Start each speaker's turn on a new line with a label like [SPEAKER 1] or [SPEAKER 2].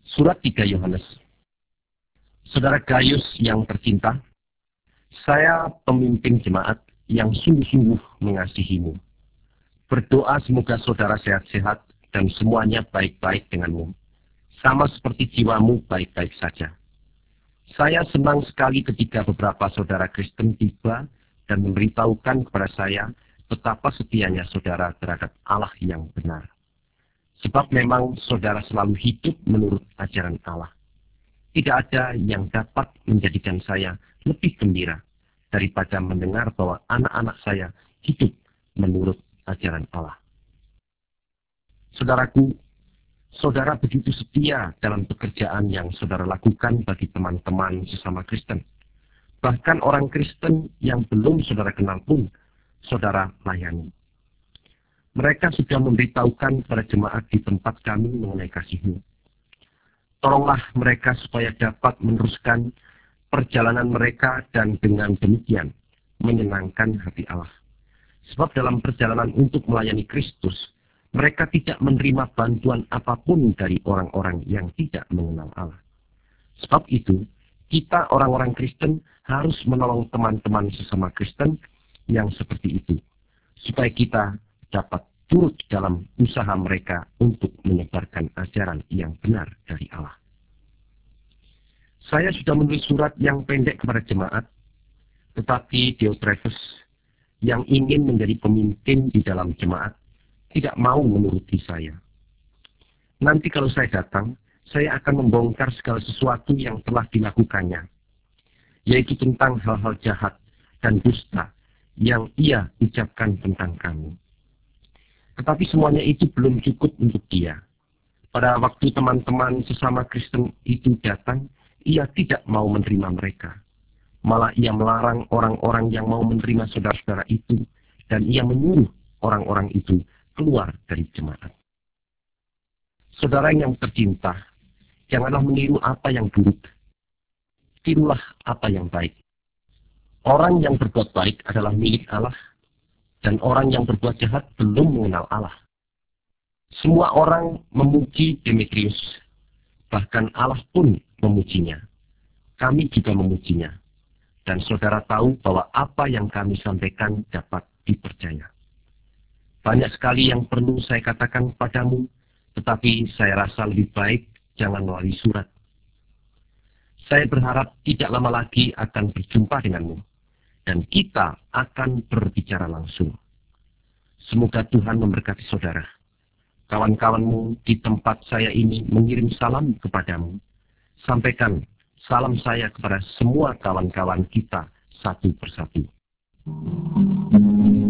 [SPEAKER 1] Surat 3 Yohanes. Saudara Gaius yang tercinta, saya pemimpin jemaat yang sungguh-sungguh mengasihimu. Berdoa semoga saudara sehat-sehat dan semuanya baik-baik denganmu. Sama seperti jiwamu baik-baik saja. Saya senang sekali ketika beberapa saudara Kristen tiba dan memberitahukan kepada saya betapa setianya saudara terhadap Allah yang benar. Sebab memang saudara selalu hidup menurut ajaran Allah. Tidak ada yang dapat menjadikan saya lebih gembira daripada mendengar bahwa anak-anak saya hidup menurut ajaran Allah. Saudaraku, saudara begitu setia dalam pekerjaan yang saudara lakukan bagi teman-teman sesama Kristen. Bahkan orang Kristen yang belum saudara kenal pun, saudara layani. Mereka sudah memberitahukan kepada jemaat di tempat kami mengenai kasih-Mu. Tolonglah mereka supaya dapat meneruskan perjalanan mereka dan dengan demikian menyenangkan hati Allah. Sebab dalam perjalanan untuk melayani Kristus, mereka tidak menerima bantuan apapun dari orang-orang yang tidak mengenal Allah. Sebab itu, kita orang-orang Kristen harus menolong teman-teman sesama Kristen yang seperti itu, supaya kita dapat turut dalam usaha mereka untuk menyebarkan ajaran yang benar dari Allah. Saya sudah menulis surat yang pendek kepada jemaat, tetapi Diotrephes yang ingin menjadi pemimpin di dalam jemaat tidak mau menuruti saya. Nanti kalau saya datang, saya akan membongkar segala sesuatu yang telah dilakukannya, yaitu tentang hal-hal jahat dan dusta yang ia ucapkan tentang kami. Tetapi semuanya itu belum cukup untuk dia. Pada waktu teman-teman sesama Kristen itu datang, ia tidak mau menerima mereka. Malah ia melarang orang-orang yang mau menerima saudara-saudara itu, dan ia menyuruh orang-orang itu keluar dari jemaat. Saudara yang tercinta, janganlah meniru apa yang buruk. Tirulah apa yang baik. Orang yang berbuat baik adalah milik Allah, dan orang yang berbuat jahat belum mengenal Allah. Semua orang memuji Demetrius, bahkan Allah pun memujinya. Kami juga memujinya. Dan saudara tahu bahwa apa yang kami sampaikan dapat dipercaya. Banyak sekali yang perlu saya katakan padamu, tetapi saya rasa lebih baik jangan melalui surat. Saya berharap tidak lama lagi akan berjumpa denganmu, dan kita akan berbicara langsung. Semoga Tuhan memberkati saudara. Kawan-kawanmu di tempat saya ini mengirim salam kepadamu. Sampaikan salam saya kepada semua kawan-kawan kita satu persatu.